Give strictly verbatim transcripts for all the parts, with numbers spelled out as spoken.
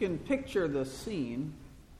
can picture the scene.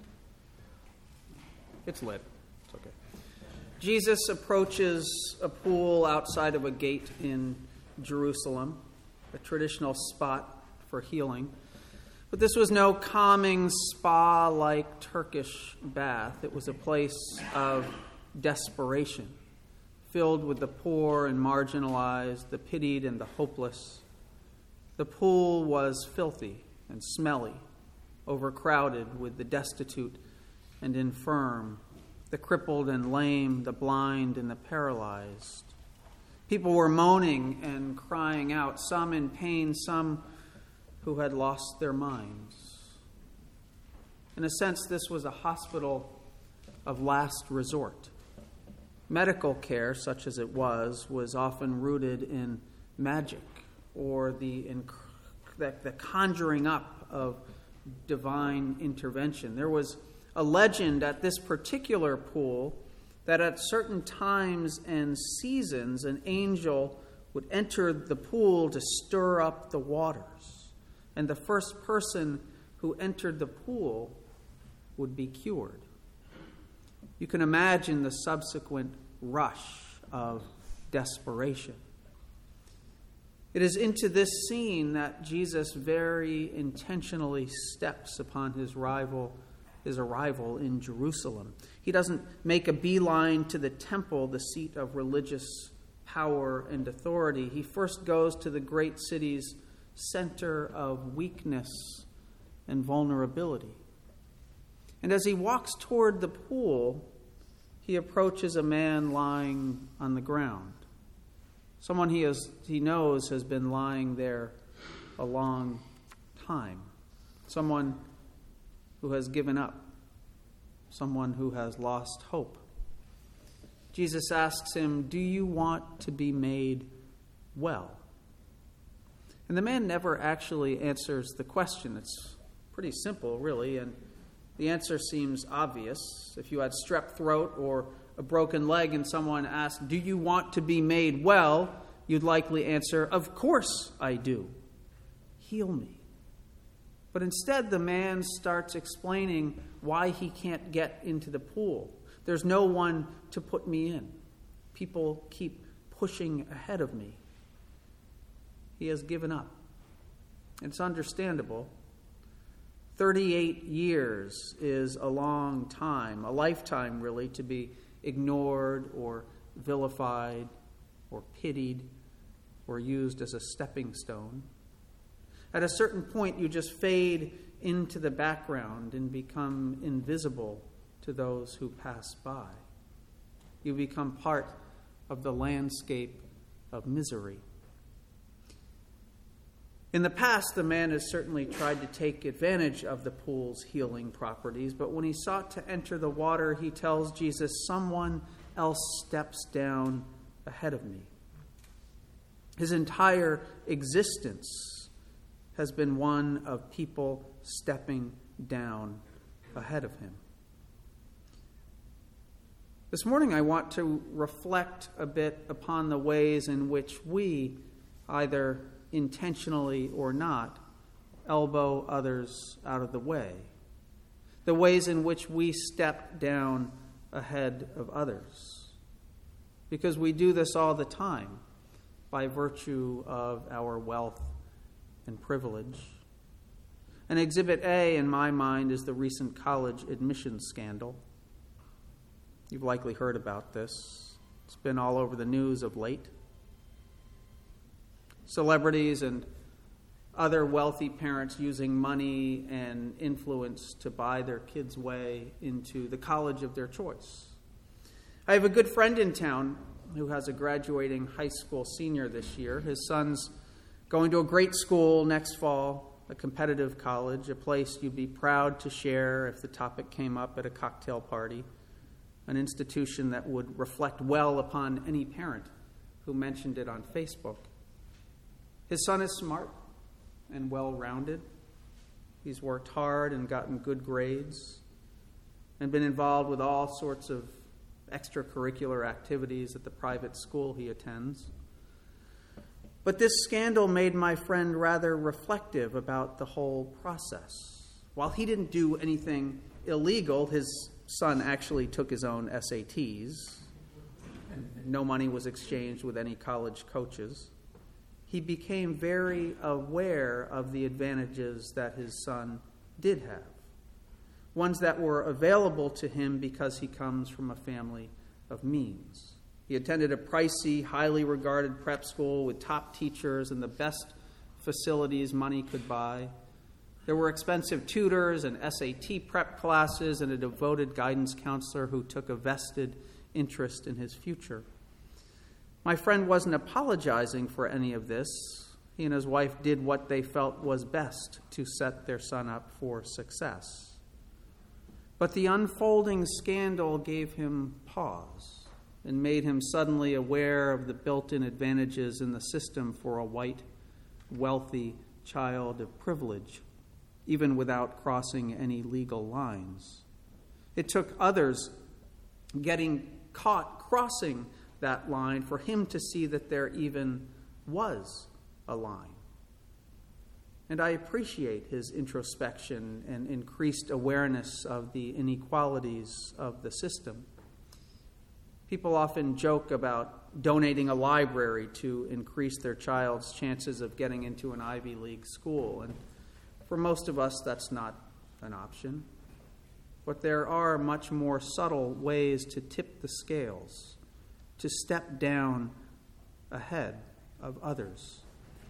It's lit. It's okay. Jesus approaches a pool outside of a gate in Jerusalem, a traditional spot for healing. But this was no calming spa-like Turkish bath. It was a place of desperation, filled with the poor and marginalized, the pitied and the hopeless. The pool was filthy and smelly, overcrowded with the destitute and infirm, the crippled and lame, the blind and the paralyzed. People were moaning and crying out, some in pain, some who had lost their minds. In a sense, this was a hospital of last resort. Medical care, such as it was, was often rooted in magic or the, the, the conjuring up of divine intervention. There was a legend at this particular pool that at certain times and seasons, an angel would enter the pool to stir up the waters, and the first person who entered the pool would be cured. You can imagine the subsequent rush of desperation. It is into this scene that Jesus very intentionally steps upon his rival, his arrival in Jerusalem. He doesn't make a beeline to the temple, the seat of religious power and authority. He first goes to the great city's center of weakness and vulnerability. And as he walks toward the pool, he approaches a man lying on the ground. Someone he has, he knows has been lying there a long time. Someone who has given up. Someone who has lost hope. Jesus asks him, "Do you want to be made well?" And the man never actually answers the question. It's pretty simple, really, and the answer seems obvious. If you had strep throat or a broken leg and someone asked, "Do you want to be made well?" you'd likely answer, "Of course I do. Heal me." But instead, the man starts explaining why he can't get into the pool. There's no one to put me in. People keep pushing ahead of me. He has given up. It's understandable. thirty-eight years is a long time, a lifetime really, to be ignored or vilified or pitied or used as a stepping stone. At a certain point, you just fade into the background and become invisible to those who pass by. You become part of the landscape of misery. In the past, the man has certainly tried to take advantage of the pool's healing properties, but when he sought to enter the water, he tells Jesus, "Someone else steps down ahead of me." His entire existence has been one of people stepping down ahead of him. This morning, I want to reflect a bit upon the ways in which we, either intentionally or not, elbow others out of the way. The ways in which we step down ahead of others. Because we do this all the time by virtue of our wealth and privilege. And Exhibit A, in my mind, is the recent college admissions scandal. You've likely heard about this. It's been all over the news of late. Celebrities and other wealthy parents using money and influence to buy their kids' way into the college of their choice. I have a good friend in town who has a graduating high school senior this year. His son's going to a great school next fall, a competitive college, a place you'd be proud to share if the topic came up at a cocktail party, an institution that would reflect well upon any parent who mentioned it on Facebook. His son is smart and well-rounded. He's worked hard and gotten good grades and been involved with all sorts of extracurricular activities at the private school he attends. But this scandal made my friend rather reflective about the whole process. While he didn't do anything illegal, his son actually took his own S A Ts. And no money was exchanged with any college coaches. He became very aware of the advantages that his son did have, ones that were available to him because he comes from a family of means. He attended a pricey, highly regarded prep school with top teachers and the best facilities money could buy. There were expensive tutors and S A T prep classes and a devoted guidance counselor who took a vested interest in his future. My friend wasn't apologizing for any of this. He and his wife did what they felt was best to set their son up for success. But the unfolding scandal gave him pause and made him suddenly aware of the built-in advantages in the system for a white, wealthy child of privilege, even without crossing any legal lines. It took others getting caught crossing that line for him to see that there even was a line. And I appreciate his introspection and increased awareness of the inequalities of the system. People often joke about donating a library to increase their child's chances of getting into an Ivy League school. And for most of us, that's not an option. But there are much more subtle ways to tip the scales, to step down ahead of others.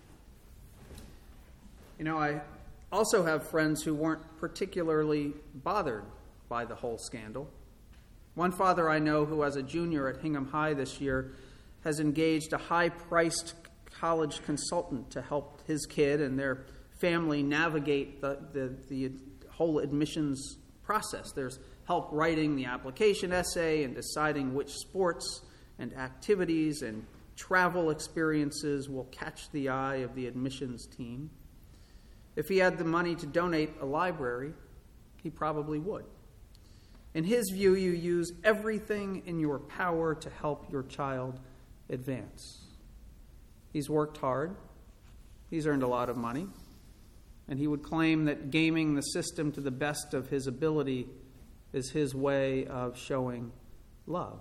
You know, I also have friends who weren't particularly bothered by the whole scandal. One father I know who, as a junior at Hingham High this year, has engaged a high-priced college consultant to help his kid and their family navigate the, the, the whole admissions process. There's help writing the application essay and deciding which sports and activities and travel experiences will catch the eye of the admissions team. If he had the money to donate a library, he probably would. In his view, you use everything in your power to help your child advance. He's worked hard. He's earned a lot of money. And he would claim that gaming the system to the best of his ability is his way of showing love.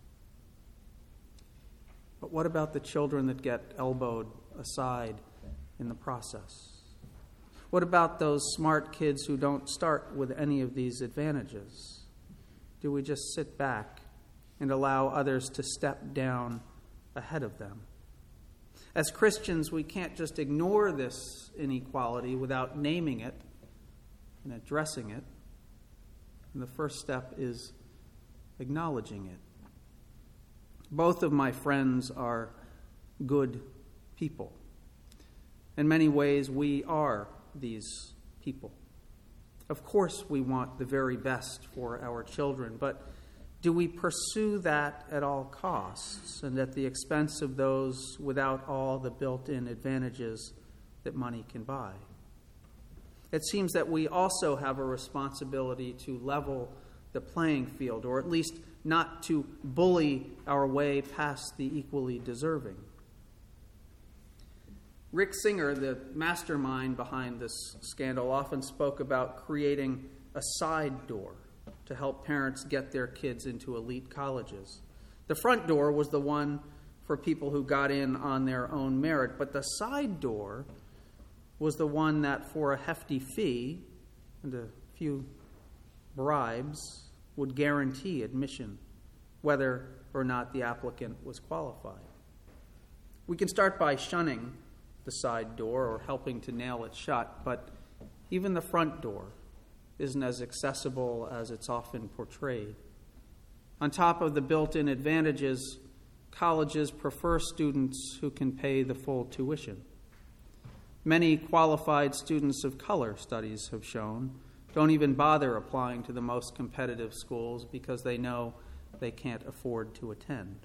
But what about the children that get elbowed aside in the process? What about those smart kids who don't start with any of these advantages? Do we just sit back and allow others to step down ahead of them? As Christians, we can't just ignore this inequality without naming it and addressing it. And the first step is acknowledging it. Both of my friends are good people. In many ways, we are these people. Of course, we want the very best for our children, but do we pursue that at all costs and at the expense of those without all the built-in advantages that money can buy? It seems that we also have a responsibility to level the playing field, or at least not to bully our way past the equally deserving. Rick Singer, the mastermind behind this scandal, often spoke about creating a side door to help parents get their kids into elite colleges. The front door was the one for people who got in on their own merit, but the side door was the one that, for a hefty fee and a few bribes, would guarantee admission, whether or not the applicant was qualified. We can start by shunning the side door or helping to nail it shut, but even the front door isn't as accessible as it's often portrayed. On top of the built-in advantages, colleges prefer students who can pay the full tuition. Many qualified students of color, studies have shown, don't even bother applying to the most competitive schools because they know they can't afford to attend.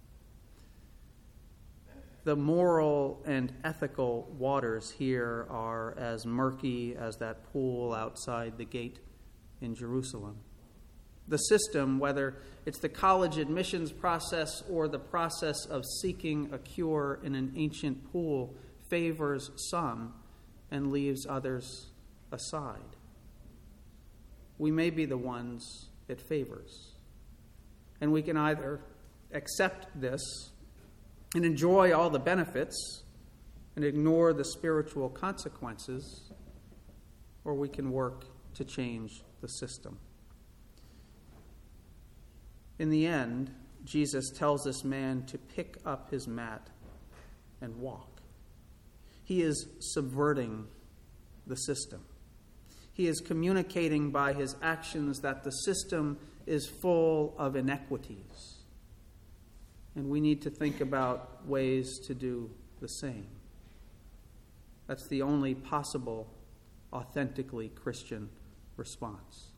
The moral and ethical waters here are as murky as that pool outside the gate in Jerusalem. The system, whether it's the college admissions process or the process of seeking a cure in an ancient pool, favors some and leaves others aside. we may be the ones it favors. And we can either accept this and enjoy all the benefits and ignore the spiritual consequences, or we can work to change the system. In the end, Jesus tells this man to pick up his mat and walk. He is subverting the system. He is communicating by his actions that the system is full of inequities. And we need to think about ways to do the same. That's the only possible, authentically Christian response.